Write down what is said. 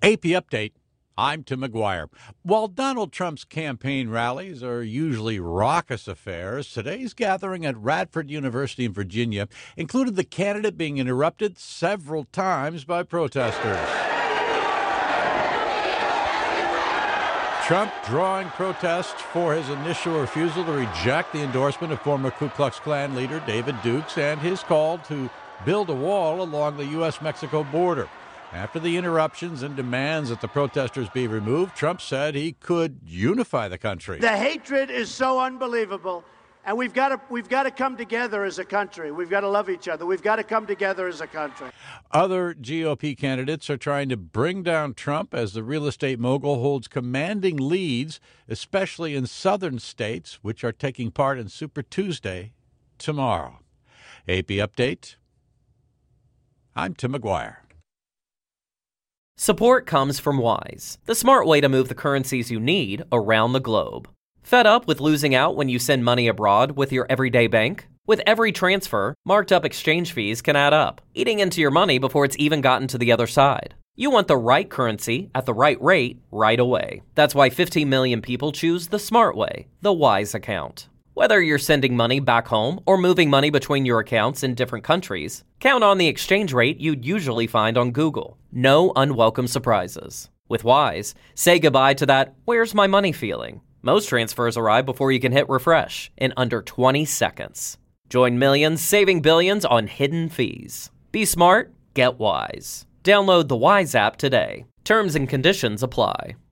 AP Update. I'm Tim McGuire. While Donald Trump's campaign rallies are usually raucous affairs, today's gathering at Radford University in Virginia included the candidate being interrupted several times by protesters. Trump drawing protests for his initial refusal to reject the endorsement of former Ku Klux Klan leader David Dukes and his call to build a wall along the U.S.-Mexico border. After the interruptions and demands that the protesters be removed, Trump said he could unify the country. The hatred is so unbelievable, and we've got to come together as a country. We've got to love each other. We've got to come together as a country. Other GOP candidates are trying to bring down Trump as the real estate mogul holds commanding leads, especially in southern states, which are taking part in Super Tuesday tomorrow. AP Update. I'm Tim McGuire. Support comes from Wise, the smart way to move the currencies you need around the globe. Fed up with losing out when you send money abroad with your everyday bank? With every transfer, marked up exchange fees can add up, eating into your money before it's even gotten to the other side. You want the right currency at the right rate right away. That's why 15 million people choose the smart way, the Wise account. Whether you're sending money back home or moving money between your accounts in different countries, count on the exchange rate you'd usually find on Google. No unwelcome surprises. With Wise, say goodbye to that "where's my money" feeling. Most transfers arrive before you can hit refresh in under 20 seconds. Join millions saving billions on hidden fees. Be smart, get Wise. Download the Wise app today. Terms and conditions apply.